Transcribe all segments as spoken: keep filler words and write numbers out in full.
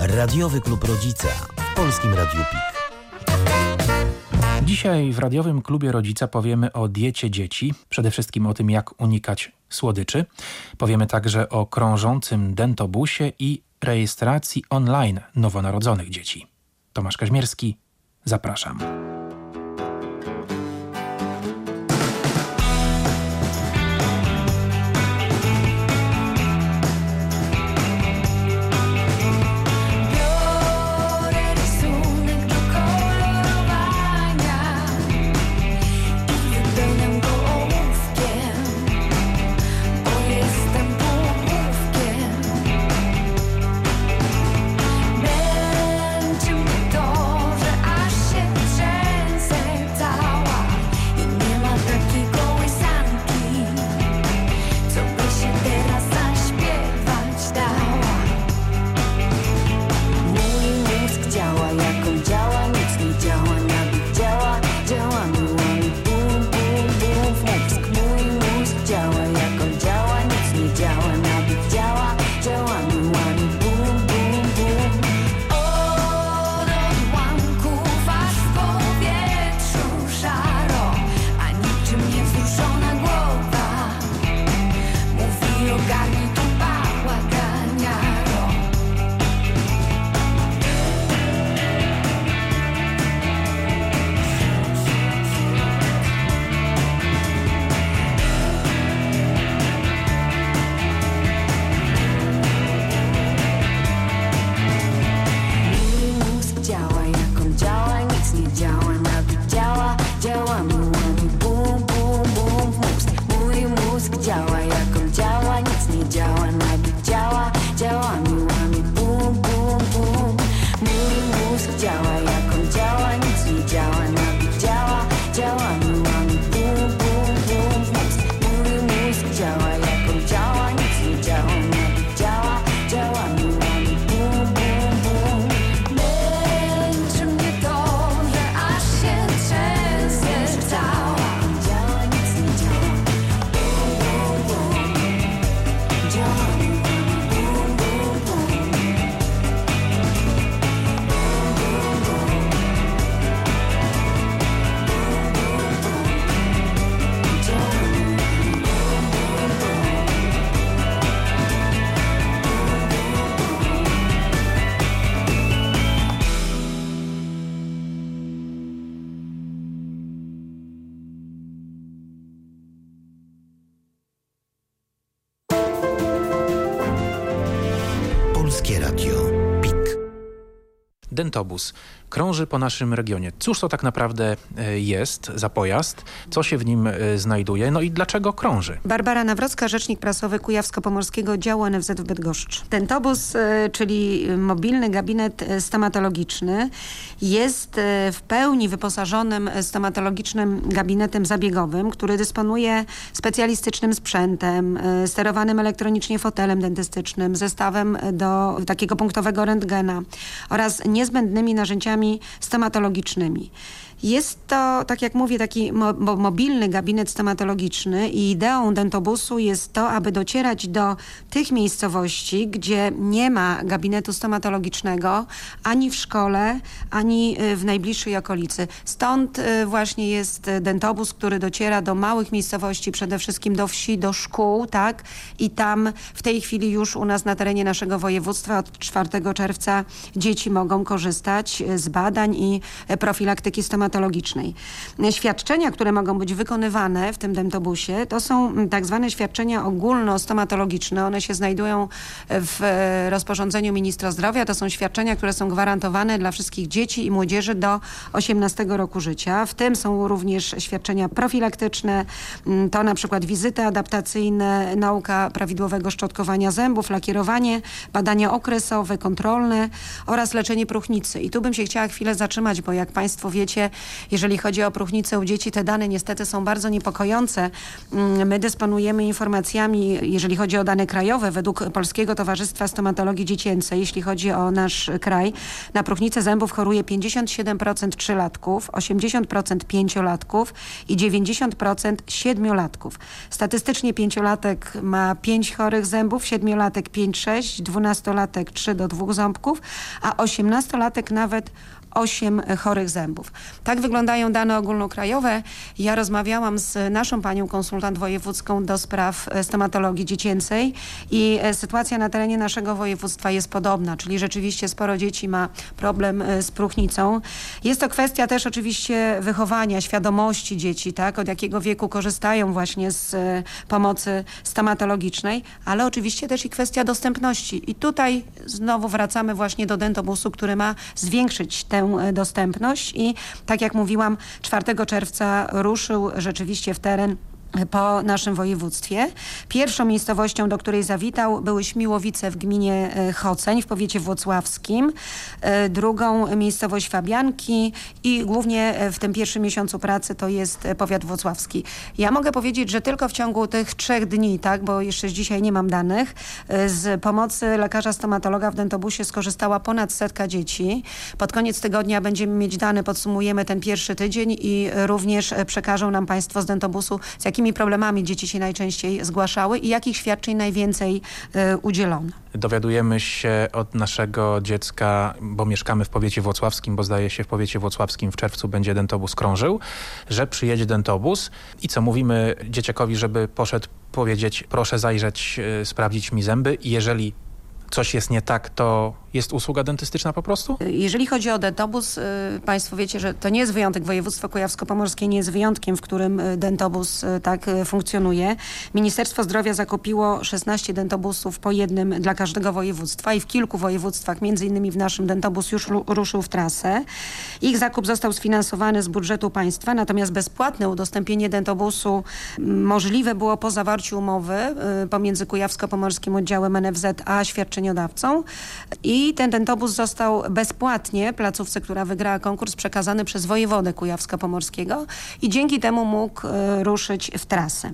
Radiowy Klub Rodzica w Polskim Radiu Pik. Dzisiaj w Radiowym Klubie Rodzica powiemy o diecie dzieci, przede wszystkim o tym, jak unikać słodyczy. Powiemy także o krążącym dentobusie i rejestracji online nowonarodzonych dzieci. Tomasz Kaźmierski, zapraszam. Dentobus krąży po naszym regionie. Cóż to tak naprawdę jest za pojazd? Co się w nim znajduje? No i dlaczego krąży? Barbara Nawrocka, rzecznik prasowy Kujawsko-Pomorskiego Działu N F Z w Bydgoszczy. Dentobus, czyli mobilny gabinet stomatologiczny, jest w pełni wyposażonym stomatologicznym gabinetem zabiegowym, który dysponuje specjalistycznym sprzętem, sterowanym elektronicznie fotelem dentystycznym, zestawem do takiego punktowego rentgena oraz niezbędnymi narzędziami stomatologicznymi. Jest to, tak jak mówię, taki mo- mobilny gabinet stomatologiczny i ideą dentobusu jest to, aby docierać do tych miejscowości, gdzie nie ma gabinetu stomatologicznego ani w szkole, ani w najbliższej okolicy. Stąd właśnie jest dentobus, który dociera do małych miejscowości, przede wszystkim do wsi, do szkół, tak? I tam w tej chwili już u nas na terenie naszego województwa od czwartego czerwca dzieci mogą korzystać z badań i profilaktyki stomatologicznej. Świadczenia, które mogą być wykonywane w tym dentobusie, to są tak zwane świadczenia ogólnostomatologiczne. One się znajdują w rozporządzeniu ministra zdrowia. To są świadczenia, które są gwarantowane dla wszystkich dzieci i młodzieży do osiemnastego roku życia. W tym są również świadczenia profilaktyczne, to na przykład wizyty adaptacyjne, nauka prawidłowego szczotkowania zębów, lakierowanie, badania okresowe, kontrolne oraz leczenie próchnicy. I tu bym się chciała chwilę zatrzymać, bo jak Państwo wiecie, Jeżeli chodzi o próchnicę u dzieci, te dane niestety są bardzo niepokojące. My dysponujemy informacjami, jeżeli chodzi o dane krajowe, według Polskiego Towarzystwa Stomatologii Dziecięcej, jeśli chodzi o nasz kraj, na próchnicę zębów choruje pięćdziesiąt siedem procent trzylatków, osiemdziesiąt procent pięciolatków i dziewięćdziesiąt procent siedmiolatków. Statystycznie pięciolatek ma pięć chorych zębów, siedmiolatek pięć sześć, dwunastolatek trzy do dwóch ząbków, a osiemnastolatek nawet osiem chorych zębów. Tak wyglądają dane ogólnokrajowe. Ja rozmawiałam z naszą panią konsultant wojewódzką do spraw stomatologii dziecięcej i sytuacja na terenie naszego województwa jest podobna, czyli rzeczywiście sporo dzieci ma problem z próchnicą. Jest to kwestia też oczywiście wychowania, świadomości dzieci, tak, od jakiego wieku korzystają właśnie z pomocy stomatologicznej, ale oczywiście też i kwestia dostępności. I tutaj znowu wracamy właśnie do dentobusu, który ma zwiększyć tę dostępność i tak jak mówiłam, czwartego czerwca ruszył rzeczywiście w teren po naszym województwie. Pierwszą miejscowością, do której zawitał, były Śmiłowice w gminie Choceń w powiecie włocławskim. Drugą miejscowość Fabianki i głównie w tym pierwszym miesiącu pracy to jest powiat włocławski. Ja mogę powiedzieć, że tylko w ciągu tych trzech dni, tak, bo jeszcze dzisiaj nie mam danych, z pomocy lekarza stomatologa w dentobusie skorzystała ponad setka dzieci. Pod koniec tygodnia będziemy mieć dane, podsumujemy ten pierwszy tydzień i również przekażą nam Państwo z dentobusu, z jakimi problemami dzieci się najczęściej zgłaszały i jakich świadczeń najwięcej y, udzielono. Dowiadujemy się od naszego dziecka, bo mieszkamy w powiecie włocławskim, bo zdaje się w powiecie włocławskim w czerwcu będzie dentobus krążył, że przyjedzie dentobus i co mówimy dzieciakowi, żeby poszedł powiedzieć, proszę zajrzeć, y, sprawdzić mi zęby i jeżeli coś jest nie tak, to jest usługa dentystyczna po prostu? Jeżeli chodzi o dentobus, y, Państwo wiecie, że to nie jest wyjątek. Województwo kujawsko-pomorskie nie jest wyjątkiem, w którym dentobus y, tak y, funkcjonuje. Ministerstwo Zdrowia zakupiło szesnaście dentobusów po jednym dla każdego województwa i w kilku województwach, między innymi w naszym, dentobus już ruszył w trasę. Ich zakup został sfinansowany z budżetu państwa, natomiast bezpłatne udostępnienie dentobusu możliwe było po zawarciu umowy y, pomiędzy Kujawsko-Pomorskim Oddziałem N F Z a świadczeniodawcą i I ten dentobus został bezpłatnie placówce, która wygrała konkurs, przekazany przez wojewodę kujawsko-pomorskiego i dzięki temu mógł y, ruszyć w trasę.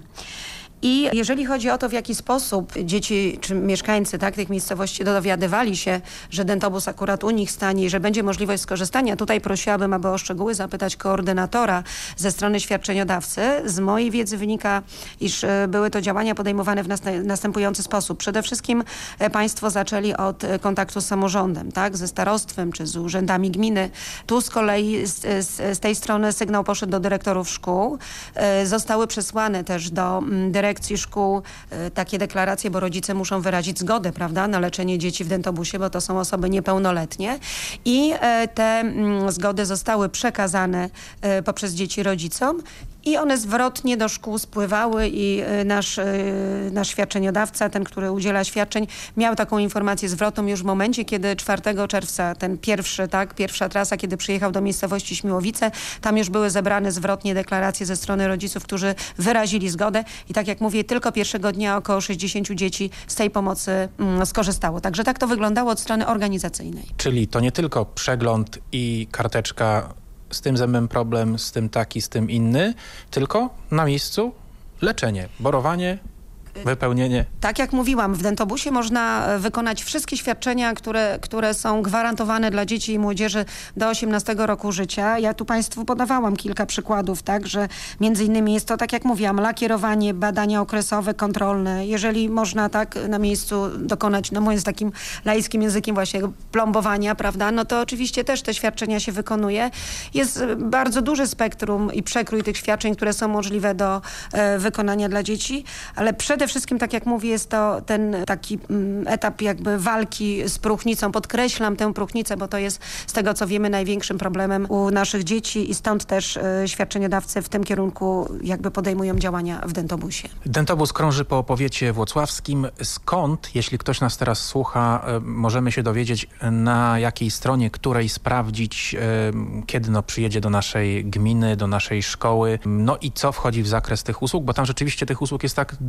I jeżeli chodzi o to, w jaki sposób dzieci czy mieszkańcy tak, tych miejscowości dowiadywali się, że dentobus akurat u nich stanie i że będzie możliwość skorzystania, tutaj prosiłabym, aby o szczegóły zapytać koordynatora ze strony świadczeniodawcy. Z mojej wiedzy wynika, iż były to działania podejmowane w następujący sposób. Przede wszystkim państwo zaczęli od kontaktu z samorządem, tak, ze starostwem czy z urzędami gminy. Tu z kolei z, z, z tej strony sygnał poszedł do dyrektorów szkół. Zostały przesłane też do dyrektorów dyrekcji szkół takie deklaracje, bo rodzice muszą wyrazić zgodę, prawda, na leczenie dzieci w dentobusie, bo to są osoby niepełnoletnie i te zgody zostały przekazane poprzez dzieci rodzicom i one zwrotnie do szkół spływały i nasz, nasz świadczeniodawca, ten, który udziela świadczeń, miał taką informację zwrotną już w momencie, kiedy czwartego czerwca, ten pierwszy, tak, pierwsza trasa, kiedy przyjechał do miejscowości Śmiłowice, tam już były zebrane zwrotnie deklaracje ze strony rodziców, którzy wyrazili zgodę i tak jak mówię, tylko pierwszego dnia około sześćdziesiąt dzieci z tej pomocy mm, skorzystało. Także tak to wyglądało od strony organizacyjnej. Czyli to nie tylko przegląd i karteczka, z tym zębem problem, z tym taki, z tym inny, tylko na miejscu leczenie, borowanie, wypełnienie. Tak jak mówiłam, w dentobusie można wykonać wszystkie świadczenia, które, które są gwarantowane dla dzieci i młodzieży do osiemnastego roku życia. Ja tu Państwu podawałam kilka przykładów, tak, że między innymi jest to, tak jak mówiłam, lakierowanie, badania okresowe, kontrolne. Jeżeli można tak na miejscu dokonać, no mówiąc takim laickim językiem właśnie plombowania, prawda, no to oczywiście też te świadczenia się wykonuje. Jest bardzo duży spektrum i przekrój tych świadczeń, które są możliwe do e, wykonania dla dzieci, ale przede wszystkim, tak jak mówię, jest to ten taki mm, etap jakby walki z próchnicą. Podkreślam tę próchnicę, bo to jest z tego, co wiemy, największym problemem u naszych dzieci i stąd też y, świadczeniodawcy w tym kierunku jakby podejmują działania w dentobusie. Dentobus krąży po powiecie włocławskim. Skąd, jeśli ktoś nas teraz słucha, y, możemy się dowiedzieć, na jakiej stronie, której sprawdzić, y, kiedy no, przyjedzie do naszej gminy, do naszej szkoły, no i co wchodzi w zakres tych usług, bo tam rzeczywiście tych usług jest tak dużo,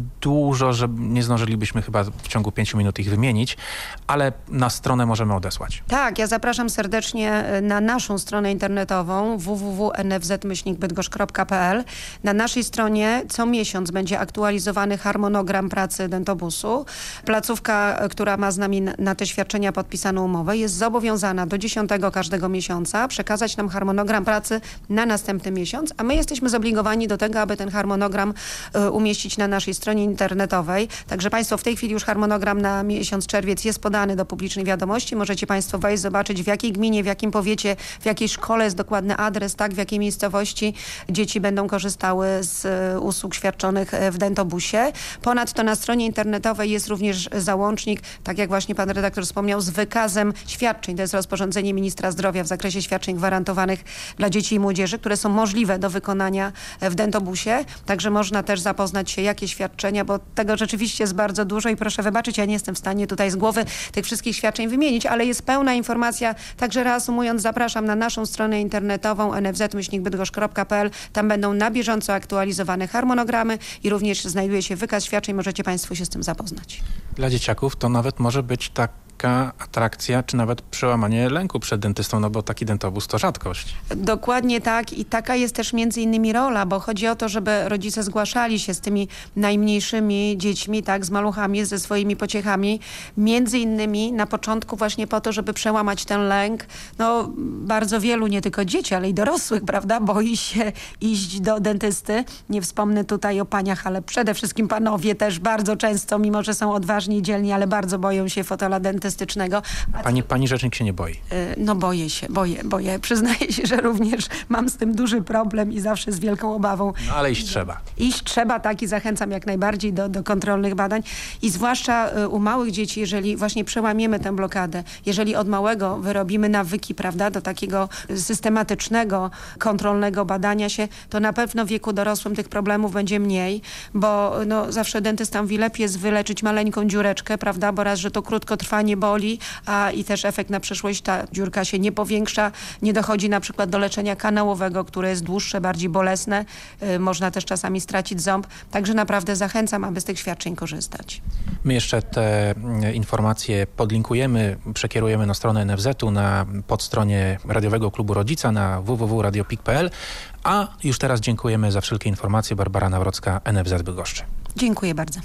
dużo, że nie zdążylibyśmy chyba w ciągu pięciu minut ich wymienić, ale na stronę możemy odesłać. Tak, ja zapraszam serdecznie na naszą stronę internetową w w w kropka n f z myślnik bydgoszcz kropka p l. Na naszej stronie co miesiąc będzie aktualizowany harmonogram pracy dentobusu. Placówka, która ma z nami na te świadczenia podpisaną umowę, jest zobowiązana do dziesiątego każdego miesiąca przekazać nam harmonogram pracy na następny miesiąc, a my jesteśmy zobligowani do tego, aby ten harmonogram y, umieścić na naszej stronie internetowej. Także Państwo, w tej chwili już harmonogram na miesiąc czerwiec jest podany do publicznej wiadomości. Możecie Państwo wejść, zobaczyć, w jakiej gminie, w jakim powiecie, w jakiej szkole jest dokładny adres, tak, w jakiej miejscowości dzieci będą korzystały z y, usług świadczonych w dentobusie. Ponadto na stronie internetowej jest również załącznik, tak jak właśnie pan redaktor wspomniał, z wykazem świadczeń. To jest rozporządzenie ministra zdrowia w zakresie świadczeń gwarantowanych dla dzieci i młodzieży, które są możliwe do wykonania w dentobusie. Także można też zapoznać się, jakie świadczenia, bo tego rzeczywiście jest bardzo dużo i proszę wybaczyć, ja nie jestem w stanie tutaj z głowy tych wszystkich świadczeń wymienić, ale jest pełna informacja. Także reasumując, zapraszam na naszą stronę internetową n f z myślnik bydgoszcz kropka p l. Tam będą na bieżąco aktualizowane harmonogramy i również znajduje się wykaz świadczeń. Możecie Państwo się z tym zapoznać. Dla dzieciaków to nawet może być taka atrakcja, czy nawet przełamanie lęku przed dentystą, no bo taki dentobus to rzadkość. Dokładnie tak i taka jest też między innymi rola, bo chodzi o to, żeby rodzice zgłaszali się z tymi najmniejszymi dziećmi, tak, z maluchami, ze swoimi pociechami, między innymi na początku właśnie po to, żeby przełamać ten lęk. No bardzo wielu, nie tylko dzieci, ale i dorosłych, prawda, boi się iść do dentysty. Nie wspomnę tutaj o paniach, ale przede wszystkim panowie też bardzo często, mimo że są odważni i dzielni, ale bardzo boją się fotela dentystycznego. A pani, pani rzecznik się nie boi? No boję się, boję, boję. Przyznaję się, że również mam z tym duży problem i zawsze z wielką obawą. No ale iść trzeba. Iść trzeba, tak, i zachęcam jak najbardziej do, do kontrolnych badań. I zwłaszcza u małych dzieci, jeżeli właśnie przełamiemy tę blokadę, jeżeli od małego wyrobimy nawyki, prawda, do takiego systematycznego, kontrolnego badania się, to na pewno w wieku dorosłym tych problemów będzie mniej, bo no, zawsze dentysta mówi, lepiej jest wyleczyć maleńką dziureczkę, prawda, bo raz, że to krótko trwa, nie boli, a i też efekt na przyszłość, ta dziurka się nie powiększa, nie dochodzi na przykład do leczenia kanałowego, które jest dłuższe, bardziej bolesne, yy, można też czasami stracić ząb, także naprawdę zachęcam, aby z tych świadczeń korzystać. My jeszcze te informacje podlinkujemy, przekierujemy na stronę N F Z-u, na podstronie Radiowego Klubu Rodzica na w w w kropka radio pik kropka p l, a już teraz dziękujemy za wszelkie informacje. Barbara Nawrocka, N F Z Bydgoszczy. Dziękuję bardzo.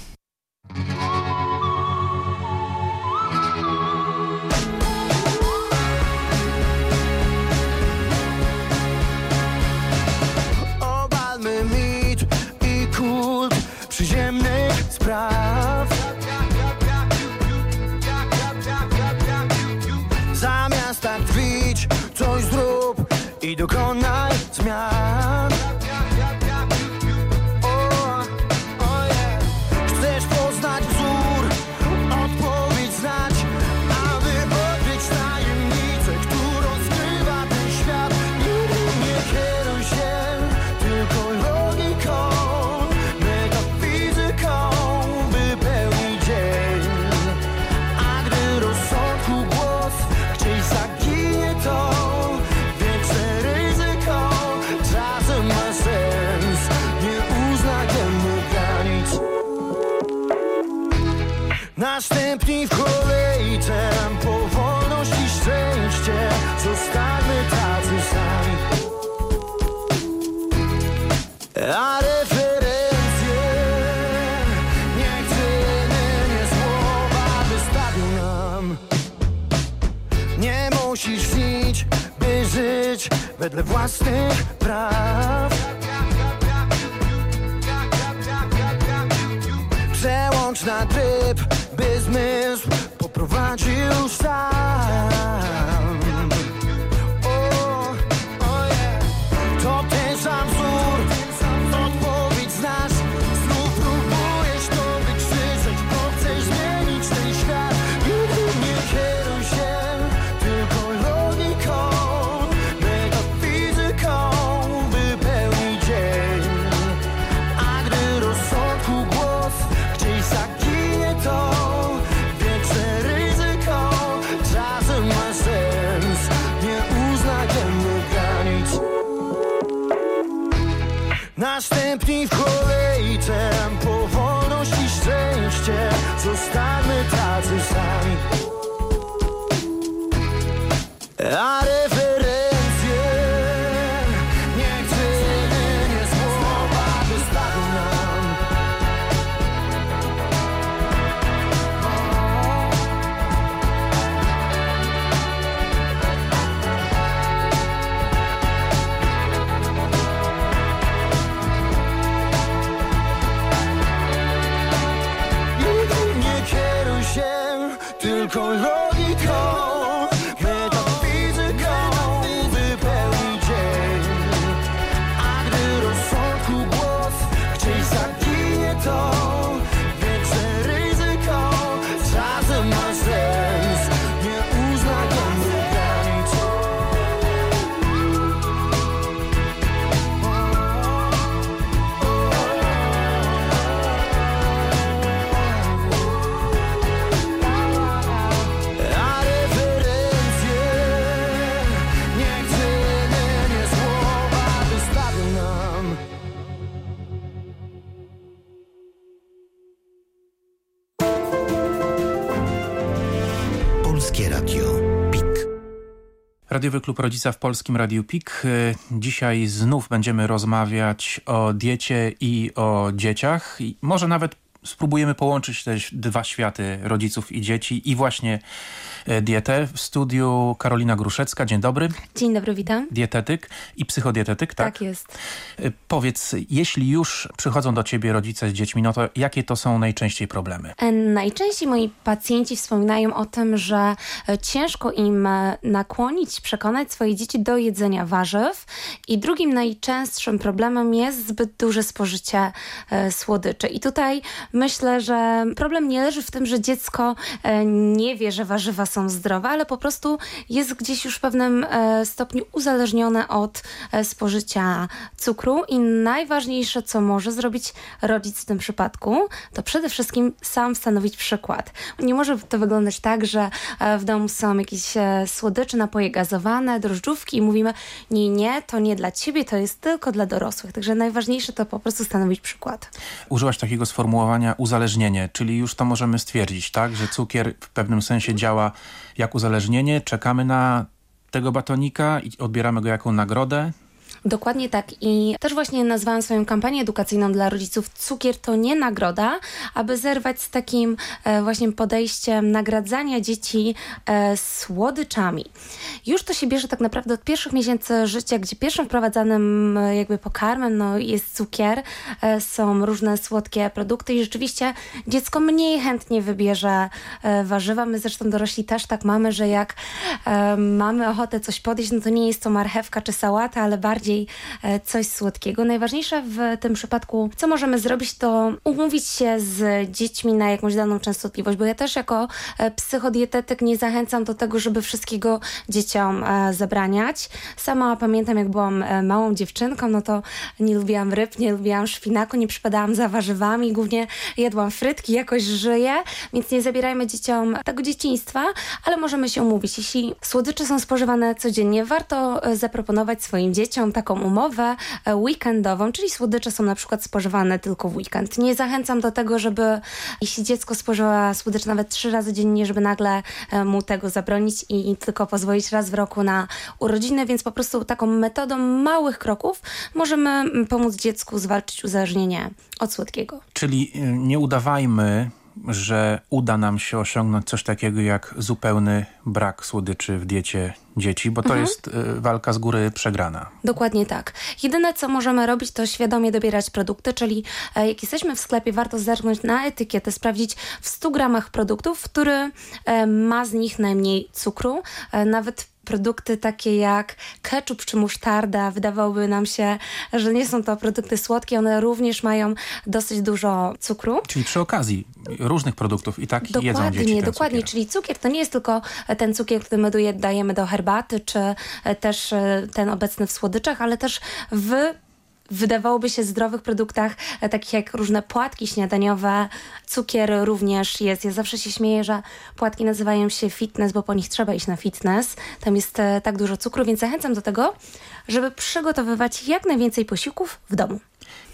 Obalmy mit i kult przyziemnych spraw. Zamiast tak twić, coś zrób i dokonaj zmian. Chcesz poznać wzór, odpowiedź znać, aby odkryć tajemnicę, którą skrywa ten świat. Nie kieruj się tylko logiką, metafizyką, by pełnić dzień. A gdy rozsądku głos gdzieś zaginie, to większe ryzyko czasem ma sens. Nie uznajemy granic. Następni w kolejce, powolność i szczęście, zostańmy tacy sami. A referencje niech jedynie słowa wystawią nam. Nie musisz śnić, by żyć wedle własnych praw. Przełącz na tryb, by zmysł poprowadził sam. O, o yeah. To ten sam wzór, odpowiedź znasz. Znów próbujesz to wykrzyczeć, bo chcesz zmienić ten świat. Nie kieruj się tylko logiką, metafizyką, by pełnić dzień. A gdy rozsądku głos gdzieś zaginie, to większe ryzyko czasem ma sens. Nie uznajemy granic. Następni w kolejce, powolność i szczęście. zostańmy tacy sami. A referencje niech jedynie słowa dostawią nam. Nigdy nie kieruj się tylko logiką. Radiowy Klub Rodzica w Polskim Radiu P I K. Dzisiaj znów będziemy rozmawiać o diecie i o dzieciach. I może nawet spróbujemy połączyć te dwa światy rodziców i dzieci i właśnie dietę. W studiu Karolina Gruszecka. Dzień dobry. Dzień dobry, witam. Dietetyk i psychodietetyk, tak? Tak jest. Powiedz, jeśli już przychodzą do ciebie rodzice z dziećmi, no to jakie to są najczęściej problemy? Najczęściej moi pacjenci wspominają o tym, że ciężko im nakłonić, przekonać swoje dzieci do jedzenia warzyw i drugim najczęstszym problemem jest zbyt duże spożycie słodyczy. I tutaj myślę, że problem nie leży w tym, że dziecko nie wie, że warzywa są zdrowe, ale po prostu jest gdzieś już w pewnym stopniu uzależnione od spożycia cukru i najważniejsze, co może zrobić rodzic w tym przypadku, to przede wszystkim sam stanowić przykład. Nie może to wyglądać tak, że w domu są jakieś słodycze, napoje gazowane, drożdżówki i mówimy, nie, nie, to nie dla ciebie, to jest tylko dla dorosłych. Także najważniejsze to po prostu stanowić przykład. Użyłaś takiego sformułowania uzależnienie, czyli już to możemy stwierdzić, tak, że cukier w pewnym sensie działa jak uzależnienie, czekamy na tego batonika i odbieramy go jako nagrodę. Dokładnie tak i też właśnie nazwałam swoją kampanię edukacyjną dla rodziców Cukier to nie nagroda, aby zerwać z takim e, właśnie podejściem nagradzania dzieci e, słodyczami. Już to się bierze tak naprawdę od pierwszych miesięcy życia, gdzie pierwszym wprowadzanym e, jakby pokarmem no, jest cukier, e, są różne słodkie produkty i rzeczywiście dziecko mniej chętnie wybierze e, warzywa. My zresztą dorośli też tak mamy, że jak e, mamy ochotę coś podjeść, no to nie jest to marchewka czy sałata, ale bardziej coś słodkiego. Najważniejsze w tym przypadku, co możemy zrobić, to umówić się z dziećmi na jakąś daną częstotliwość, bo ja też jako psychodietetyk nie zachęcam do tego, żeby wszystkiego dzieciom zabraniać. Sama pamiętam, jak byłam małą dziewczynką, no to nie lubiłam ryb, nie lubiłam szpinaku, nie przypadałam za warzywami, głównie jadłam frytki, jakoś żyję, więc nie zabierajmy dzieciom tego dzieciństwa, ale możemy się umówić. Jeśli słodycze są spożywane codziennie, warto zaproponować swoim dzieciom taką umowę weekendową, czyli słodycze są na przykład spożywane tylko w weekend. Nie zachęcam do tego, żeby jeśli dziecko spożywa słodycze nawet trzy razy dziennie, żeby nagle mu tego zabronić i, i tylko pozwolić raz w roku na urodziny, więc po prostu taką metodą małych kroków możemy pomóc dziecku zwalczyć uzależnienie od słodkiego. Czyli nie udawajmy, że uda nam się osiągnąć coś takiego jak zupełny brak słodyczy w diecie dzieci, bo to mhm. jest y, walka z góry przegrana. Dokładnie tak. Jedyne, co możemy robić, to świadomie dobierać produkty, czyli e, jak jesteśmy w sklepie, warto zerknąć na etykietę, sprawdzić w stu gramach produktów, który e, ma z nich najmniej cukru. E, nawet produkty takie jak ketchup czy musztarda, wydawałoby nam się, że nie są to produkty słodkie, one również mają dosyć dużo cukru. Czyli przy okazji różnych produktów i tak dokładnie, jedzą dzieci ten Dokładnie, cukier. Czyli cukier to nie jest tylko ten cukier, który my dajemy do herbaty, czy też ten obecny w słodyczach, ale też w wydawałoby się zdrowych produktach, takich jak różne płatki śniadaniowe. Cukier również jest. Ja zawsze się śmieję, że płatki nazywają się fitness, bo po nich trzeba iść na fitness. Tam jest tak dużo cukru, więc zachęcam do tego, żeby przygotowywać jak najwięcej posiłków w domu.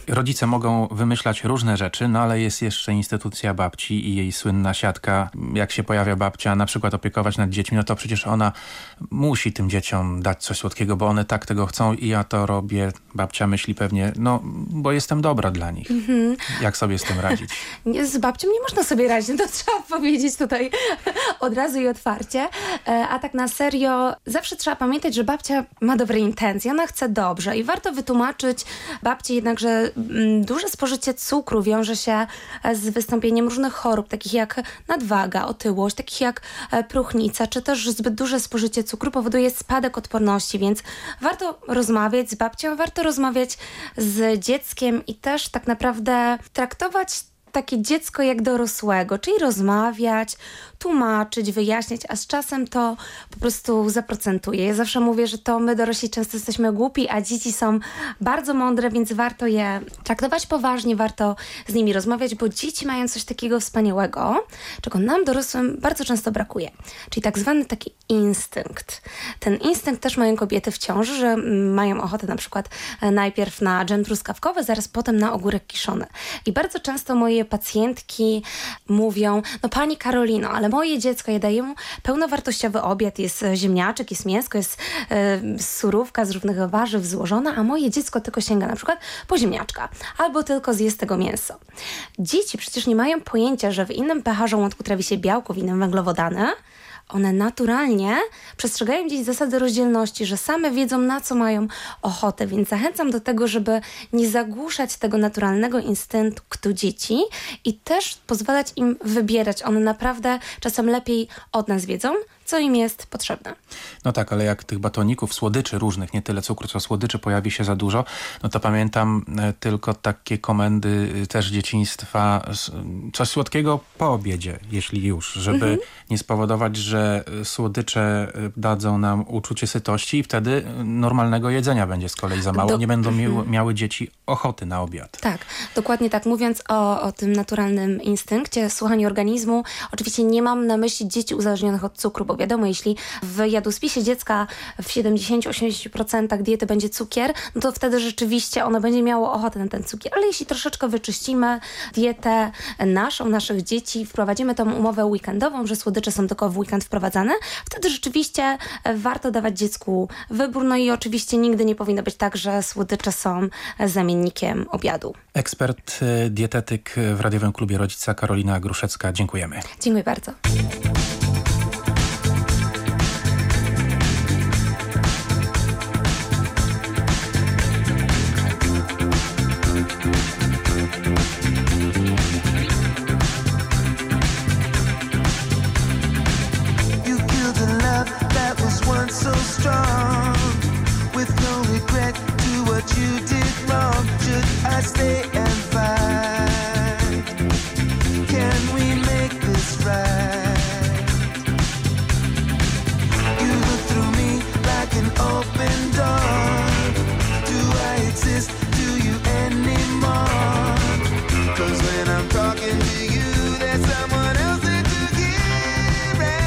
Rodzice mogą wymyślać różne rzeczy, no ale jest jeszcze instytucja babci i jej słynna siatka. Jak się pojawia babcia, na przykład opiekować nad dziećmi, no to przecież ona musi tym dzieciom dać coś słodkiego, bo one tak tego chcą i ja to robię. Babcia myśli pewnie, no bo jestem dobra dla nich. Mm-hmm. Jak sobie z tym radzić? Z babcią nie można sobie radzić, to trzeba powiedzieć tutaj od razu i otwarcie. A tak na serio, zawsze trzeba pamiętać, że babcia ma dobre intencje, ona chce dobrze i warto wytłumaczyć babci jednak, że duże spożycie cukru wiąże się z wystąpieniem różnych chorób, takich jak nadwaga, otyłość, takich jak próchnica, czy też zbyt duże spożycie cukru powoduje spadek odporności, więc warto rozmawiać z babcią, warto rozmawiać z dzieckiem i też tak naprawdę traktować takie dziecko jak dorosłego, czyli rozmawiać, tłumaczyć, wyjaśniać, a z czasem to po prostu zaprocentuje. Ja zawsze mówię, że to my dorośli często jesteśmy głupi, a dzieci są bardzo mądre, więc warto je traktować poważnie, warto z nimi rozmawiać, bo dzieci mają coś takiego wspaniałego, czego nam dorosłym bardzo często brakuje. Czyli tak zwany taki instynkt. Ten instynkt też mają kobiety w ciąży, że mają ochotę na przykład najpierw na dżem truskawkowy, zaraz potem na ogórek kiszony. I bardzo często moje pacjentki mówią, no pani Karolino, ale moje dziecko, ja daję mu pełnowartościowy obiad, jest ziemniaczek, jest mięsko, jest y, surówka z różnych warzyw złożona, a moje dziecko tylko sięga na przykład po ziemniaczka, albo tylko zje z tego mięso. Dzieci przecież nie mają pojęcia, że w innym pH żołądku trawi się białko, w innym węglowodany. One naturalnie przestrzegają gdzieś zasady rozdzielności, że same wiedzą, na co mają ochotę, więc zachęcam do tego, żeby nie zagłuszać tego naturalnego instynktu dzieci i też pozwalać im wybierać. One naprawdę czasem lepiej od nas wiedzą, co im jest potrzebne. No tak, ale jak tych batoników, słodyczy różnych, nie tyle cukru, co słodyczy pojawi się za dużo, no to pamiętam e, tylko takie komendy e, też dzieciństwa, s, coś słodkiego po obiedzie, jeśli już, żeby mhm. nie spowodować, że słodycze dadzą nam uczucie sytości i wtedy normalnego jedzenia będzie z kolei za mało. Do... Nie będą mhm. miały dzieci ochoty na obiad. Tak, dokładnie tak. Mówiąc o, o tym naturalnym instynkcie, słuchaniu organizmu, oczywiście nie mam na myśli dzieci uzależnionych od cukru, bo wiadomo, jeśli w jadłospisie dziecka w siedemdziesiąt do osiemdziesięciu procent diety będzie cukier, no to wtedy rzeczywiście ono będzie miało ochotę na ten cukier. Ale jeśli troszeczkę wyczyścimy dietę naszą, naszych dzieci, wprowadzimy tą umowę weekendową, że słodycze są tylko w weekend wprowadzane, wtedy rzeczywiście warto dawać dziecku wybór. No i oczywiście nigdy nie powinno być tak, że słodycze są zamiennikiem obiadu. Ekspert, dietetyk w Radiowym Klubie Rodzica Karolina Gruszecka. Dziękujemy. Dziękuję bardzo. So strong, with no regret to what you did wrong. Should I stay and fight? Can we make this right? You look through me like an open door. Do I exist to you anymore? 'Cause when I'm talking to you, there's someone else that you hear it.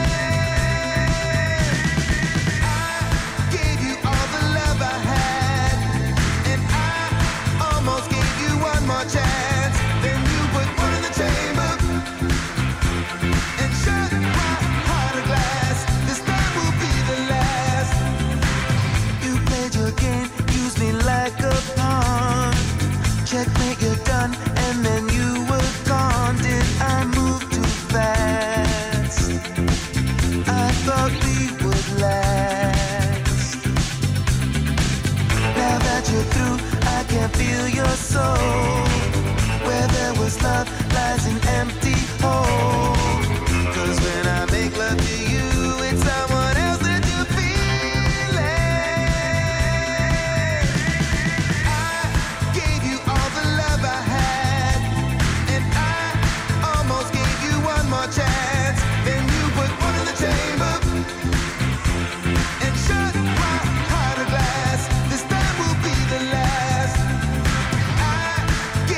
Chance, then you put one in the chamber and shut my heart of glass. This time will be the last. You played your game, used me like a pawn. Checkmate, you're done, and then you were gone. Did I move too fast? I thought we would last. Now that you're through, I can feel your soul. Where there was love lies an empty hole. 'Cause when I make love to you, it's someone else that you're feeling. I gave you all the love I had, and I almost gave you one more chance. Then you put one in the chamber and shut my heart of glass. This time will be the last. I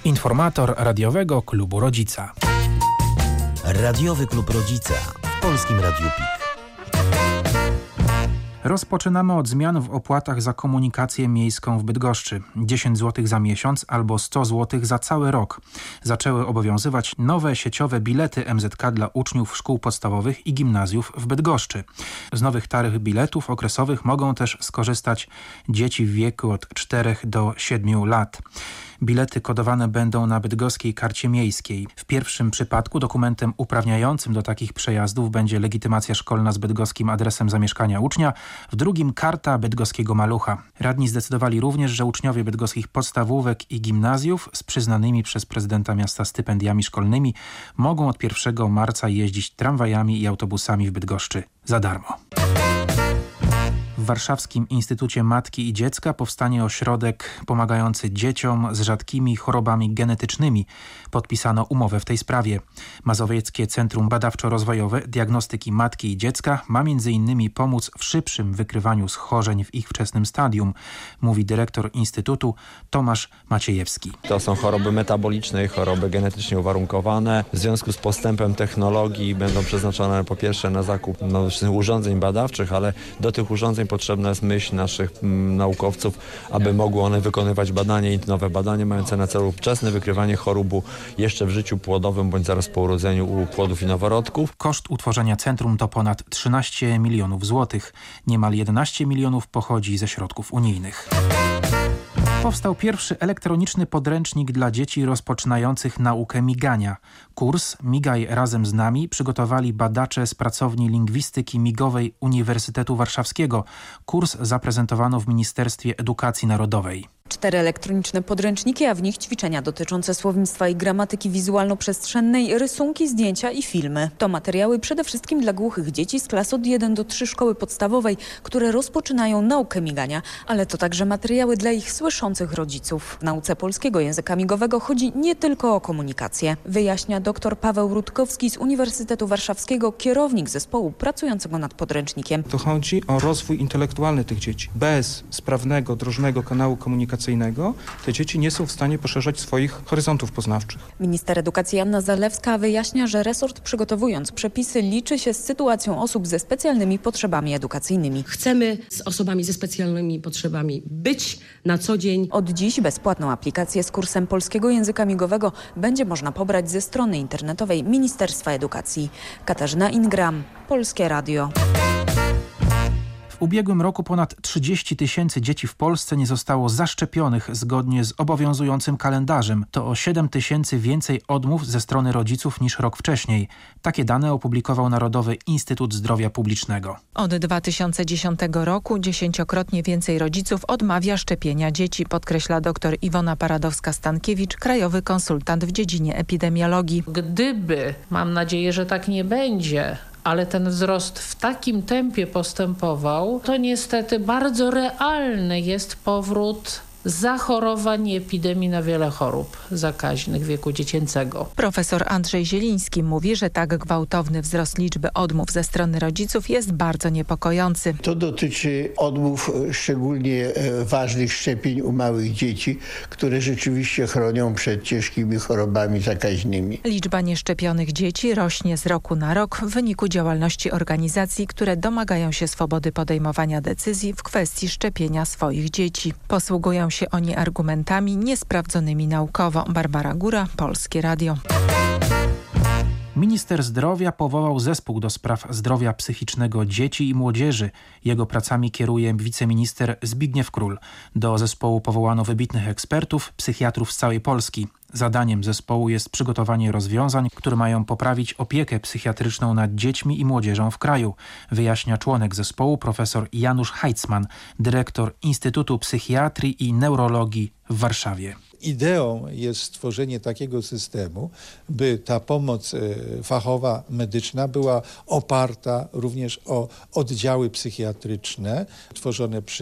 Informator radiowego klubu Rodzica. Radiowy klub Rodzica w Polskim Radiu PiK. Rozpoczynamy od zmian w opłatach za komunikację miejską w Bydgoszczy. dziesięć złotych za miesiąc albo sto złotych za cały rok. Zaczęły obowiązywać nowe sieciowe bilety M Z K dla uczniów szkół podstawowych i gimnazjów w Bydgoszczy. Z nowych taryf biletów okresowych mogą też skorzystać dzieci w wieku od czterech do siedmiu lat. Bilety kodowane będą na bydgoskiej karcie miejskiej. W pierwszym przypadku dokumentem uprawniającym do takich przejazdów będzie legitymacja szkolna z bydgoskim adresem zamieszkania ucznia, w drugim karta bydgoskiego malucha. Radni zdecydowali również, że uczniowie bydgoskich podstawówek i gimnazjów z przyznanymi przez prezydenta miasta stypendiami szkolnymi mogą od pierwszego marca jeździć tramwajami i autobusami w Bydgoszczy za darmo. W Warszawskim Instytucie Matki i Dziecka powstanie ośrodek pomagający dzieciom z rzadkimi chorobami genetycznymi. Podpisano umowę w tej sprawie. Mazowieckie Centrum Badawczo-Rozwojowe Diagnostyki Matki i Dziecka ma między innymi pomóc w szybszym wykrywaniu schorzeń w ich wczesnym stadium, mówi dyrektor Instytutu Tomasz Maciejewski. To są choroby metaboliczne i choroby genetycznie uwarunkowane. W związku z postępem technologii będą przeznaczone po pierwsze na zakup nowych urządzeń badawczych, ale do tych urządzeń potrzebna jest myśl naszych m, naukowców, aby mogły one wykonywać badania i nowe badania mające na celu wczesne wykrywanie chorób jeszcze w życiu płodowym bądź zaraz po urodzeniu u płodów i noworodków. Koszt utworzenia centrum to ponad trzynaście milionów złotych. Niemal jedenaście milionów pochodzi ze środków unijnych. Powstał pierwszy elektroniczny podręcznik dla dzieci rozpoczynających naukę migania. Kurs Migaj razem z nami przygotowali badacze z pracowni lingwistyki migowej Uniwersytetu Warszawskiego. Kurs zaprezentowano w Ministerstwie Edukacji Narodowej. Cztery elektroniczne podręczniki, a w nich ćwiczenia dotyczące słownictwa i gramatyki wizualno-przestrzennej, rysunki, zdjęcia i filmy. To materiały przede wszystkim dla głuchych dzieci z klas od jeden do trzech szkoły podstawowej, które rozpoczynają naukę migania, ale to także materiały dla ich słyszących rodziców. W nauce polskiego języka migowego chodzi nie tylko o komunikację, wyjaśnia dr Paweł Rutkowski z Uniwersytetu Warszawskiego, kierownik zespołu pracującego nad podręcznikiem. To chodzi o rozwój intelektualny tych dzieci. Bez sprawnego, drożnego kanału komunikacyjnego te dzieci nie są w stanie poszerzać swoich horyzontów poznawczych. Minister edukacji Anna Zalewska wyjaśnia, że resort przygotowując przepisy liczy się z sytuacją osób ze specjalnymi potrzebami edukacyjnymi. Chcemy z osobami ze specjalnymi potrzebami być na co dzień. Od dziś bezpłatną aplikację z kursem polskiego języka migowego będzie można pobrać ze strony internetowej Ministerstwa Edukacji. Katarzyna Ingram, Polskie Radio. W ubiegłym roku ponad trzydzieści tysięcy dzieci w Polsce nie zostało zaszczepionych zgodnie z obowiązującym kalendarzem. To o siedem tysięcy więcej odmów ze strony rodziców niż rok wcześniej. Takie dane opublikował Narodowy Instytut Zdrowia Publicznego. Od dwa tysiące dziesiątego roku dziesięciokrotnie więcej rodziców odmawia szczepienia dzieci, podkreśla dr Iwona Paradowska-Stankiewicz, krajowy konsultant w dziedzinie epidemiologii. Gdyby, mam nadzieję, że tak nie będzie, ale ten wzrost w takim tempie postępował, to niestety bardzo realny jest powrót zachorowań i epidemii na wiele chorób zakaźnych wieku dziecięcego. Profesor Andrzej Zieliński mówi, że tak gwałtowny wzrost liczby odmów ze strony rodziców jest bardzo niepokojący. To dotyczy odmów szczególnie ważnych szczepień u małych dzieci, które rzeczywiście chronią przed ciężkimi chorobami zakaźnymi. Liczba nieszczepionych dzieci rośnie z roku na rok w wyniku działalności organizacji, które domagają się swobody podejmowania decyzji w kwestii szczepienia swoich dzieci. Posługują się oni argumentami niesprawdzonymi naukowo. Barbara Góra, Polskie Radio. Minister zdrowia powołał zespół do spraw zdrowia psychicznego dzieci i młodzieży. Jego pracami kieruje wiceminister Zbigniew Król. Do zespołu powołano wybitnych ekspertów, psychiatrów z całej Polski. Zadaniem zespołu jest przygotowanie rozwiązań, które mają poprawić opiekę psychiatryczną nad dziećmi i młodzieżą w kraju, wyjaśnia członek zespołu profesor Janusz Heitzman, dyrektor Instytutu Psychiatrii i Neurologii w Warszawie. Ideą jest stworzenie takiego systemu, by ta pomoc fachowa, medyczna była oparta również o oddziały psychiatryczne tworzone przy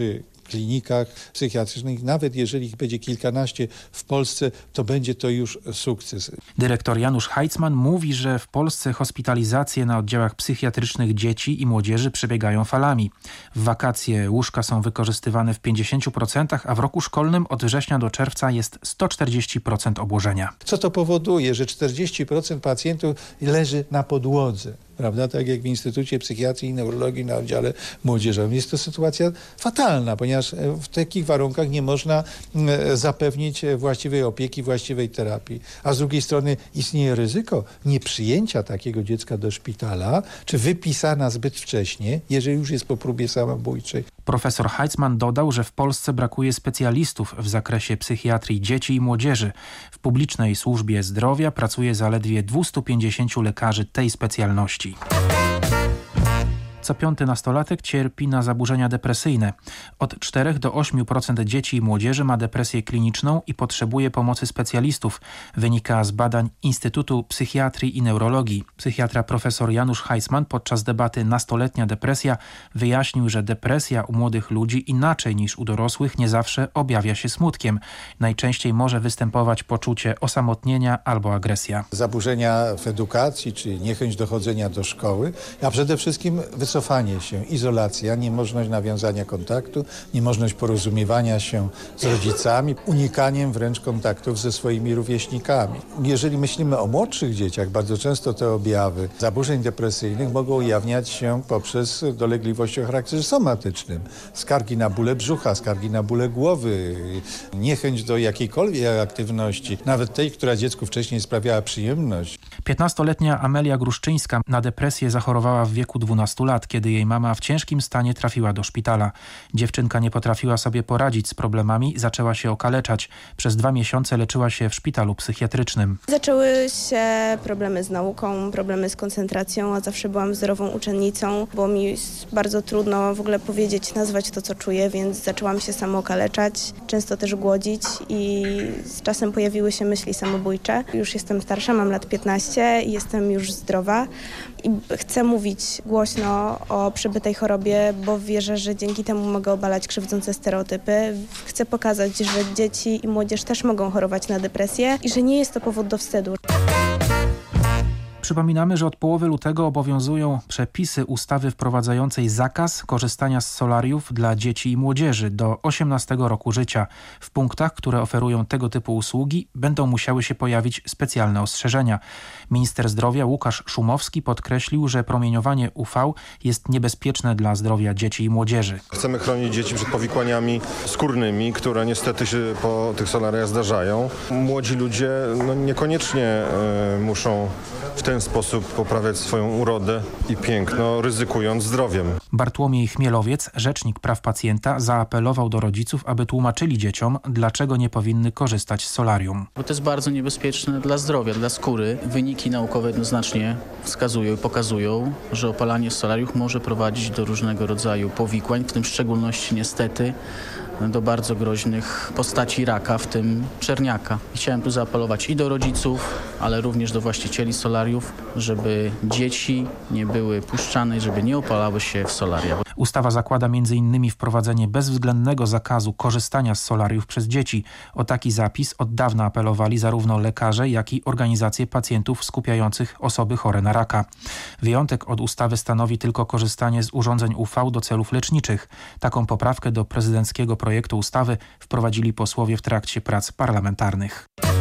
klinikach psychiatrycznych. Nawet jeżeli ich będzie kilkanaście w Polsce, to będzie to już sukces. Dyrektor Janusz Heitzman mówi, że w Polsce hospitalizacje na oddziałach psychiatrycznych dzieci i młodzieży przebiegają falami. W wakacje łóżka są wykorzystywane w pięćdziesięciu procentach, a w roku szkolnym od września do czerwca jest sto czterdzieści procent obłożenia. Co to powoduje? Że czterdzieści procent pacjentów leży na podłodze. Prawda? Tak jak w Instytucie Psychiatrii i Neurologii na oddziale młodzieżowym. Jest to sytuacja fatalna, ponieważ w takich warunkach nie można zapewnić właściwej opieki, właściwej terapii. A z drugiej strony istnieje ryzyko nieprzyjęcia takiego dziecka do szpitala, czy wypisana zbyt wcześnie, jeżeli już jest po próbie samobójczej. Profesor Heitzman dodał, że w Polsce brakuje specjalistów w zakresie psychiatrii dzieci i młodzieży. W publicznej służbie zdrowia pracuje zaledwie dwieście pięćdziesięciu lekarzy tej specjalności. Co piąty nastolatek cierpi na zaburzenia depresyjne. Od czterech do ośmiu procent dzieci i młodzieży ma depresję kliniczną i potrzebuje pomocy specjalistów. Wynika z badań Instytutu Psychiatrii i Neurologii. Psychiatra profesor Janusz Heitzman podczas debaty Nastoletnia depresja wyjaśnił, że depresja u młodych ludzi inaczej niż u dorosłych nie zawsze objawia się smutkiem. Najczęściej może występować poczucie osamotnienia albo agresja. Zaburzenia w edukacji, czy niechęć do chodzenia do szkoły, a przede wszystkim wysokość Cofanie się, izolacja, niemożność nawiązania kontaktu, niemożność porozumiewania się z rodzicami, unikaniem wręcz kontaktów ze swoimi rówieśnikami. Jeżeli myślimy o młodszych dzieciach, bardzo często te objawy zaburzeń depresyjnych mogą ujawniać się poprzez dolegliwości o charakterze somatycznym. Skargi na bóle brzucha, skargi na bóle głowy, niechęć do jakiejkolwiek aktywności, nawet tej, która dziecku wcześniej sprawiała przyjemność. piętnastoletnia Amelia Gruszczyńska na depresję zachorowała w wieku dwunastu lat, kiedy jej mama w ciężkim stanie trafiła do szpitala. Dziewczynka nie potrafiła sobie poradzić z problemami, zaczęła się okaleczać. Przez dwa miesiące leczyła się w szpitalu psychiatrycznym. Zaczęły się problemy z nauką, problemy z koncentracją, a zawsze byłam zdrową uczennicą. Było mi bardzo trudno w ogóle powiedzieć, nazwać to, co czuję, więc zaczęłam się samookaleczać, często też głodzić i z czasem pojawiły się myśli samobójcze. Już jestem starsza, mam lat piętnaście i jestem już zdrowa i chcę mówić głośno o przebytej chorobie, bo wierzę, że dzięki temu mogę obalać krzywdzące stereotypy. Chcę pokazać, że dzieci i młodzież też mogą chorować na depresję i że nie jest to powód do wstydu. Przypominamy, że od połowy lutego obowiązują przepisy ustawy wprowadzającej zakaz korzystania z solariów dla dzieci i młodzieży do osiemnastego roku życia. W punktach, które oferują tego typu usługi, będą musiały się pojawić specjalne ostrzeżenia. Minister zdrowia Łukasz Szumowski podkreślił, że promieniowanie U V jest niebezpieczne dla zdrowia dzieci i młodzieży. Chcemy chronić dzieci przed powikłaniami skórnymi, które niestety się po tych solariach zdarzają. Młodzi ludzie no, niekoniecznie y, muszą w ten sposób poprawiać swoją urodę i piękno, ryzykując zdrowiem. Bartłomiej Chmielowiec, rzecznik praw pacjenta, zaapelował do rodziców, aby tłumaczyli dzieciom, dlaczego nie powinny korzystać z solarium. Bo to jest bardzo niebezpieczne dla zdrowia, dla skóry. Wyniki naukowe jednoznacznie wskazują i pokazują, że opalanie solariów może prowadzić do różnego rodzaju powikłań, w tym w szczególności niestety do bardzo groźnych postaci raka, w tym czerniaka. Chciałem tu zaapelować i do rodziców, ale również do właścicieli solariów, żeby dzieci nie były puszczane, żeby nie opalały się w solaria. Ustawa zakłada między innymi wprowadzenie bezwzględnego zakazu korzystania z solariów przez dzieci. O taki zapis od dawna apelowali zarówno lekarze, jak i organizacje pacjentów skupiających osoby chore na raka. Wyjątek od ustawy stanowi tylko korzystanie z urządzeń U V do celów leczniczych. Taką poprawkę do prezydenckiego projektu ustawy wprowadzili posłowie w trakcie prac parlamentarnych.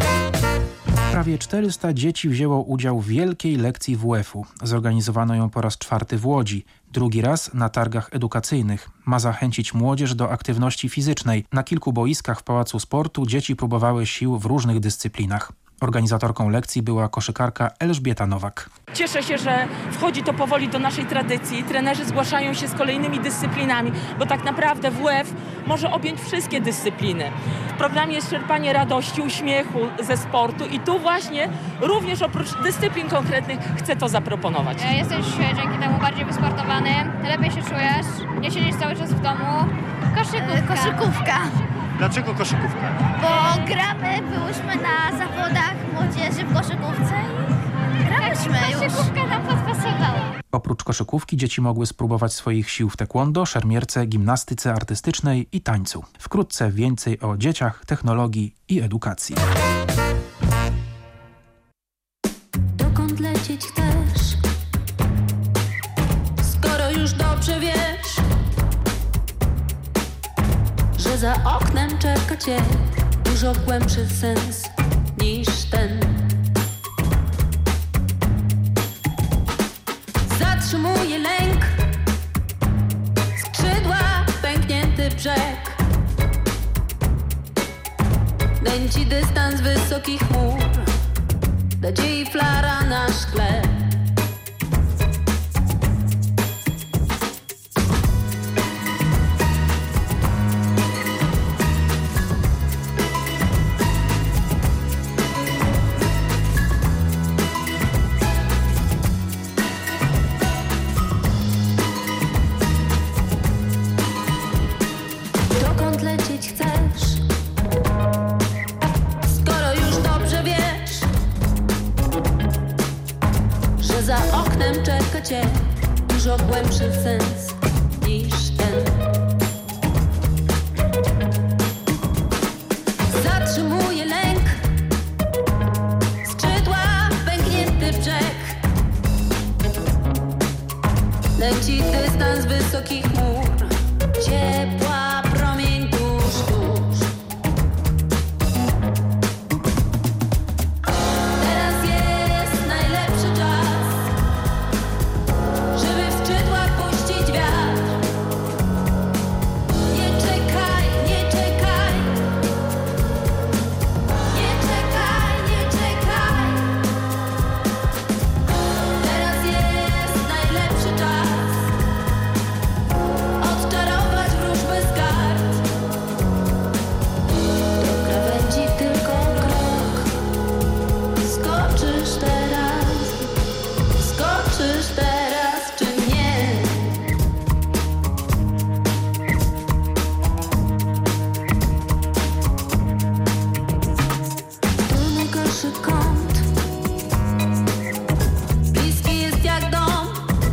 Prawie czterysta dzieci wzięło udział w wielkiej lekcji W F u. Zorganizowano ją po raz czwarty w Łodzi. Drugi raz na targach edukacyjnych. Ma zachęcić młodzież do aktywności fizycznej. Na kilku boiskach w Pałacu Sportu dzieci próbowały sił w różnych dyscyplinach. Organizatorką lekcji była koszykarka Elżbieta Nowak. Cieszę się, że wchodzi to powoli do naszej tradycji. Trenerzy zgłaszają się z kolejnymi dyscyplinami, bo tak naprawdę W F może objąć wszystkie dyscypliny. W programie jest czerpanie radości, uśmiechu ze sportu i tu właśnie również oprócz dyscyplin konkretnych chcę to zaproponować. Jesteś dzięki temu bardziej wysportowany, lepiej się czujesz, nie siedzisz cały czas w domu. Koszykówka. Koszykówka. Dlaczego koszykówka? Bo gramy, byłyśmy na zawodach młodzieży w koszykówce i grałyśmy już. Koszykówka nam podpasowała. Oprócz koszykówki dzieci mogły spróbować swoich sił w taekwondo, szermierce, gimnastyce artystycznej i tańcu. Wkrótce więcej o dzieciach, technologii i edukacji. Dokąd lecieć chcesz? Skoro już dobrze wiesz, że za oknem czeka cię dużo głębszy sens niż ten. Zatrzymuje lęk, skrzydła, pęknięty brzeg, nęci dystans wysokich chmur, nadziei flara na szkle. Dokąd lecieć chcesz? Skoro już dobrze wiesz, że za oknem czeka cię dużo głębszy sens niż ten. Zatrzymuje lęk, skrzydła, pęknięty brzeg, leci dystans wysokich chmur, ciepła promień tuż, tuż. Teraz jest najlepszy czas, żeby w skrzydłach puścić wiatr. Nie czekaj, nie czekaj, nie czekaj, nie czekaj. Teraz jest najlepszy czas, odczarować wróżbę z kart. Do krawędzi tylko krok, skoczysz teraz, skoczysz teraz czy nie? Tu najgorszy kąt, bliski jest jak dom,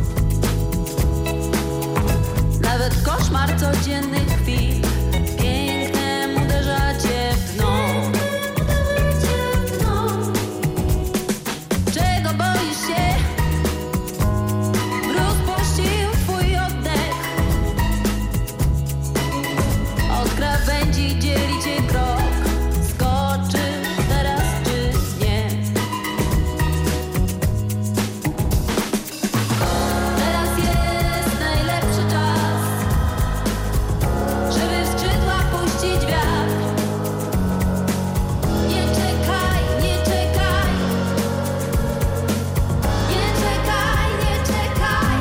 nawet koszmar codziennych chwil pięknem uderza cię w dno. Czego boisz się? Mróz puścił twój oddech, od krawędzi dzieli cię krok, skoczysz teraz czy nie? Teraz jest najlepszy czas, żeby w skrzydła puścić wiatr. Nie czekaj, nie czekaj, nie czekaj, nie czekaj.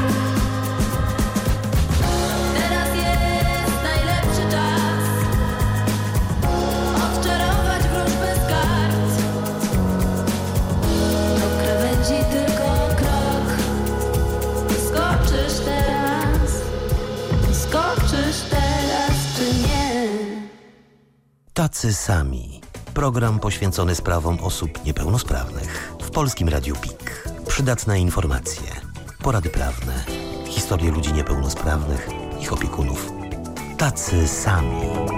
Teraz jest najlepszy czas, odczarować wróżbę z kart. Do krawędzi tylko krok, skoczysz teraz, skoczysz teraz czy nie? Tacy sami. Program poświęcony sprawom osób niepełnosprawnych. W Polskim Radiu P I K. Przydatne informacje, porady prawne, historie ludzi niepełnosprawnych, ich opiekunów. Tacy sami.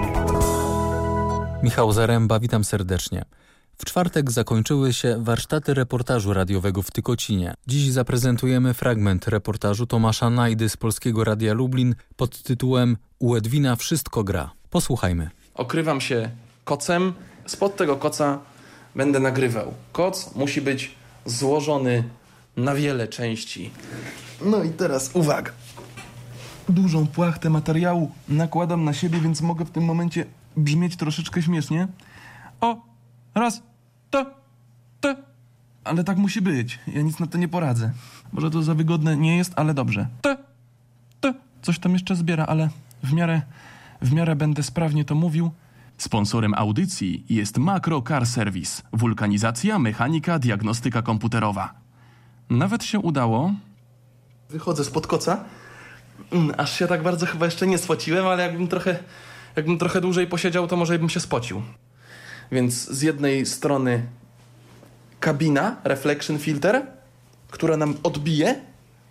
Michał Zaręba, witam serdecznie. W czwartek zakończyły się warsztaty reportażu radiowego w Tykocinie. Dziś zaprezentujemy fragment reportażu Tomasza Najdy z Polskiego Radia Lublin pod tytułem U Edwina wszystko gra. Posłuchajmy. Okrywam się kocem, spod tego koca będę nagrywał. Koc musi być złożony na wiele części. No i teraz uwaga. Dużą płachtę materiału nakładam na siebie, więc mogę w tym momencie brzmieć troszeczkę śmiesznie. O, raz, to, to. Ale tak musi być. Ja nic na to nie poradzę. Może to za wygodne nie jest, ale dobrze. To, to. Coś tam jeszcze zbiera, ale w miarę, w miarę będę sprawnie to mówił. Sponsorem audycji jest Makro Car Service. Wulkanizacja, mechanika, diagnostyka komputerowa. Nawet się udało. Wychodzę spod koca. Aż się tak bardzo chyba jeszcze nie spociłem, ale jakbym trochę, jakbym trochę dłużej posiedział, to może bym się spocił. Więc z jednej strony kabina, reflection filter, która nam odbije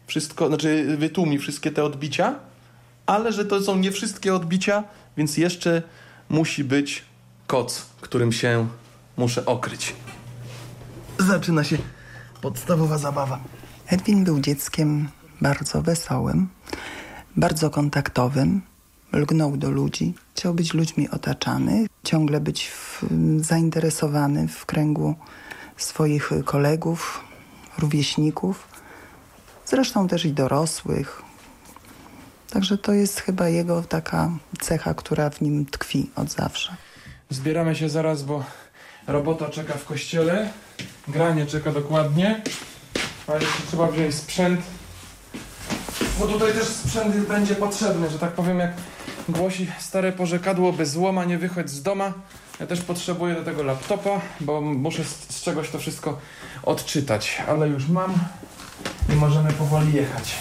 wszystko, znaczy wytłumi wszystkie te odbicia, ale że to są nie wszystkie odbicia, więc jeszcze musi być koc, którym się muszę okryć. Zaczyna się podstawowa zabawa. Edwin był dzieckiem bardzo wesołym, bardzo kontaktowym, lgnął do ludzi, chciał być ludźmi otaczany, ciągle być w, zainteresowany w kręgu swoich kolegów, rówieśników, zresztą też i dorosłych. Także to jest chyba jego taka cecha, która w nim tkwi od zawsze. Zbieramy się zaraz, bo robota czeka w kościele, granie czeka dokładnie, ale jeszcze trzeba wziąć sprzęt, bo tutaj też sprzęt będzie potrzebny, że tak powiem, jak głosi stare porzekadło, bez złoma nie wychodź z doma. Ja też potrzebuję do tego laptopa, bo muszę z, z czegoś to wszystko odczytać, ale już mam i możemy powoli jechać.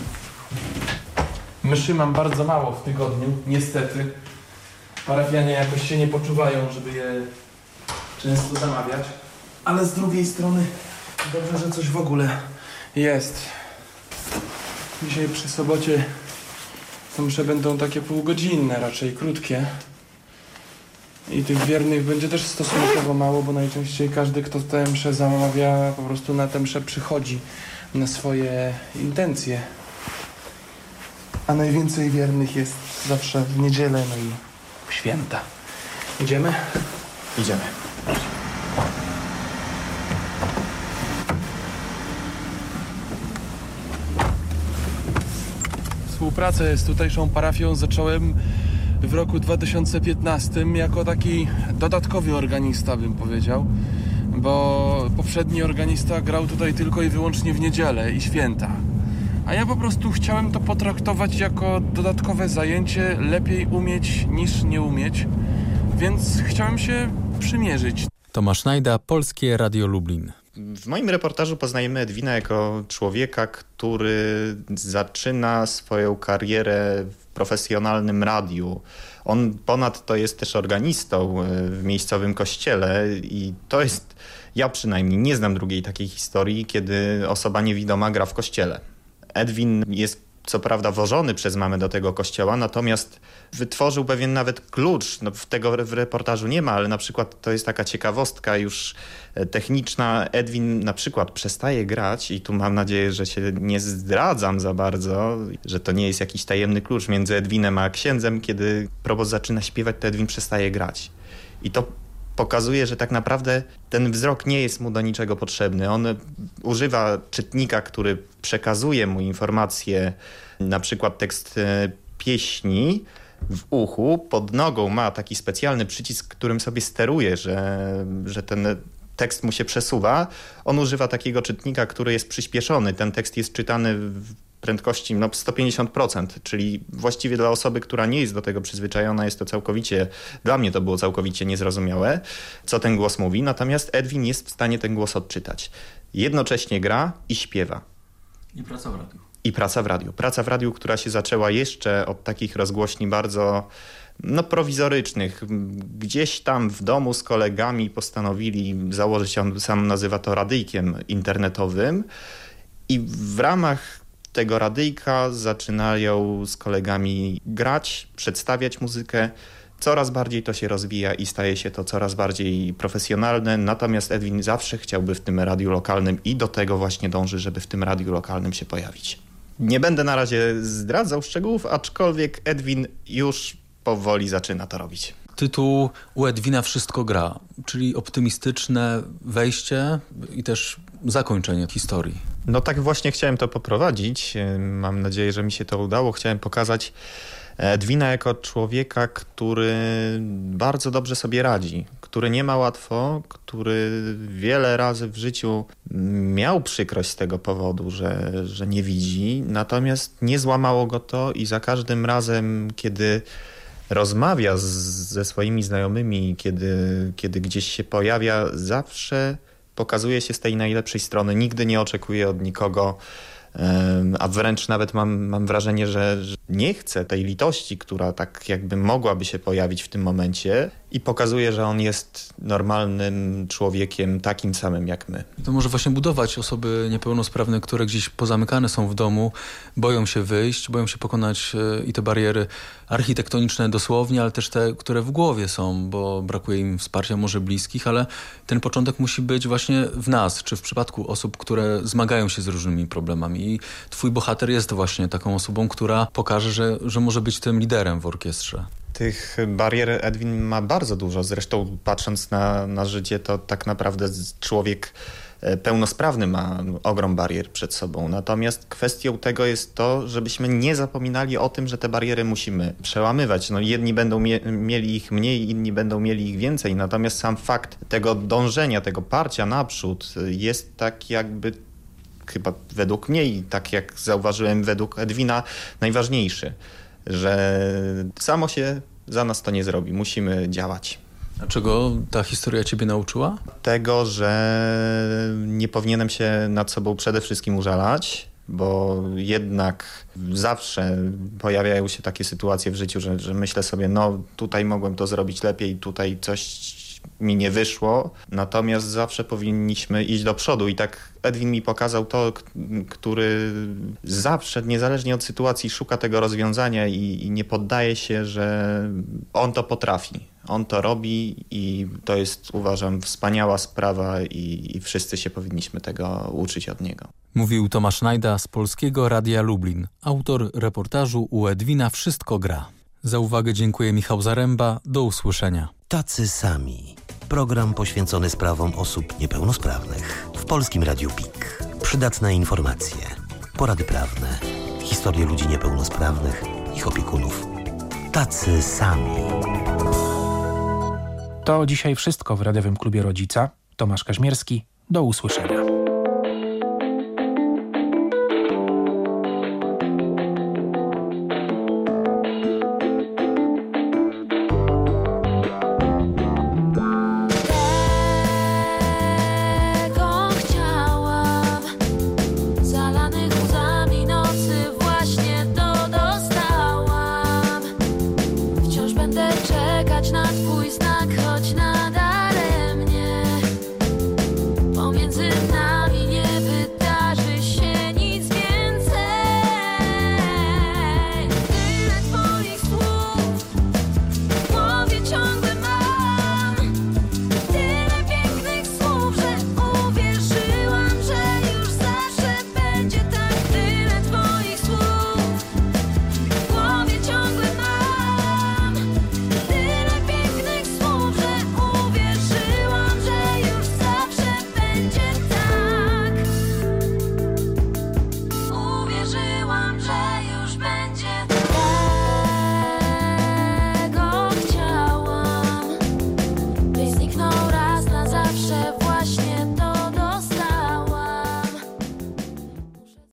Myszy mam bardzo mało w tygodniu, niestety. Parafianie jakoś się nie poczuwają, żeby je często zamawiać, ale z drugiej strony dobrze, że coś w ogóle jest. Dzisiaj przy sobocie to msze będą takie półgodzinne, raczej krótkie. I tych wiernych będzie też stosunkowo mało, bo najczęściej każdy, kto tę mszę zamawia, po prostu na tę mszę przychodzi na swoje intencje. A najwięcej wiernych jest zawsze w niedzielę, no i w święta. Idziemy? Idziemy. Współpracę z tutejszą parafią zacząłem w roku dwa tysiące piętnastym jako taki dodatkowy organista, bym powiedział, bo poprzedni organista grał tutaj tylko i wyłącznie w niedzielę i święta. A ja po prostu chciałem to potraktować jako dodatkowe zajęcie, lepiej umieć niż nie umieć, więc chciałem się przymierzyć. Tomasz Najda, Polskie Radio Lublin. W moim reportażu poznajemy Edwina jako człowieka, który zaczyna swoją karierę w profesjonalnym radiu. On ponadto jest też organistą w miejscowym kościele i to jest, ja przynajmniej nie znam drugiej takiej historii, kiedy osoba niewidoma gra w kościele. Edwin jest co prawda wożony przez mamę do tego kościoła, natomiast wytworzył pewien nawet klucz. No, tego w reportażu nie ma, ale na przykład to jest taka ciekawostka już techniczna. Edwin na przykład przestaje grać i tu mam nadzieję, że się nie zdradzam za bardzo, że to nie jest jakiś tajemny klucz między Edwinem a księdzem. Kiedy probos zaczyna śpiewać, to Edwin przestaje grać. I to pokazuje, że tak naprawdę ten wzrok nie jest mu do niczego potrzebny. On używa czytnika, który przekazuje mu informacje, na przykład tekst pieśni w uchu. Pod nogą ma taki specjalny przycisk, którym sobie steruje, że, że ten tekst mu się przesuwa. On używa takiego czytnika, który jest przyspieszony. Ten tekst jest czytany w prędkości no, sto pięćdziesiąt procent, czyli właściwie dla osoby, która nie jest do tego przyzwyczajona, jest to całkowicie, dla mnie to było całkowicie niezrozumiałe, co ten głos mówi, natomiast Edwin jest w stanie ten głos odczytać. Jednocześnie gra i śpiewa. I praca w radiu. I praca w radiu. Praca w radiu, która się zaczęła jeszcze od takich rozgłośni bardzo no, prowizorycznych. Gdzieś tam w domu z kolegami postanowili założyć, on sam nazywa to radyjkiem internetowym i w ramach tego radyjka zaczynają z kolegami grać, przedstawiać muzykę. Coraz bardziej to się rozwija i staje się to coraz bardziej profesjonalne. Natomiast Edwin zawsze chciałby w tym radiu lokalnym i do tego właśnie dąży, żeby w tym radiu lokalnym się pojawić. Nie będę na razie zdradzał szczegółów, aczkolwiek Edwin już powoli zaczyna to robić. Tytuł u Edwina Wszystko gra, czyli optymistyczne wejście i też zakończenie historii. No tak właśnie chciałem to poprowadzić. Mam nadzieję, że mi się to udało. Chciałem pokazać Edwina jako człowieka, który bardzo dobrze sobie radzi, który nie ma łatwo, który wiele razy w życiu miał przykrość z tego powodu, że, że nie widzi, natomiast nie złamało go to i za każdym razem, kiedy rozmawia z, ze swoimi znajomymi, kiedy, kiedy gdzieś się pojawia, zawsze pokazuje się z tej najlepszej strony. Nigdy nie oczekuje od nikogo, a wręcz nawet mam, mam wrażenie, że, że nie chce tej litości, która tak jakby mogłaby się pojawić w tym momencie i pokazuje, że on jest normalnym człowiekiem, takim samym jak my. To może właśnie budować osoby niepełnosprawne, które gdzieś pozamykane są w domu, boją się wyjść, boją się pokonać i te bariery architektoniczne dosłownie, ale też te, które w głowie są, bo brakuje im wsparcia może bliskich, ale ten początek musi być właśnie w nas, czy w przypadku osób, które zmagają się z różnymi problemami. I twój bohater jest właśnie taką osobą, która pokaże, że, że może być tym liderem w orkiestrze. Tych barier Edwin ma bardzo dużo. Zresztą patrząc na, na życie, to tak naprawdę człowiek pełnosprawny ma ogrom barier przed sobą. Natomiast kwestią tego jest to, żebyśmy nie zapominali o tym, że te bariery musimy przełamywać. No, jedni będą mie- mieli ich mniej, inni będą mieli ich więcej. Natomiast sam fakt tego dążenia, tego parcia naprzód jest tak jakby chyba według mnie i tak jak zauważyłem według Edwina najważniejszy. Że samo się za nas to nie zrobi. Musimy działać. A czego ta historia ciebie nauczyła? Tego, że nie powinienem się nad sobą przede wszystkim użalać, bo jednak zawsze pojawiają się takie sytuacje w życiu, że, że myślę sobie, no tutaj mogłem to zrobić lepiej, tutaj coś mi nie wyszło, natomiast zawsze powinniśmy iść do przodu i tak Edwin mi pokazał to, który zawsze, niezależnie od sytuacji, szuka tego rozwiązania i, i nie poddaje się, że on to potrafi. On to robi i to jest, uważam, wspaniała sprawa i, i wszyscy się powinniśmy tego uczyć od niego. Mówił Tomasz Najda z Polskiego Radia Lublin, autor reportażu U Edwina Wszystko gra. Za uwagę dziękuję Michał Zaręba. Do usłyszenia. Tacy sami. Program poświęcony sprawom osób niepełnosprawnych. W Polskim Radiu P I K. Przydatne informacje, porady prawne, historie ludzi niepełnosprawnych, ich opiekunów. Tacy sami. To dzisiaj wszystko w Radiowym Klubie Rodzica. Tomasz Kaźmierski. Do usłyszenia.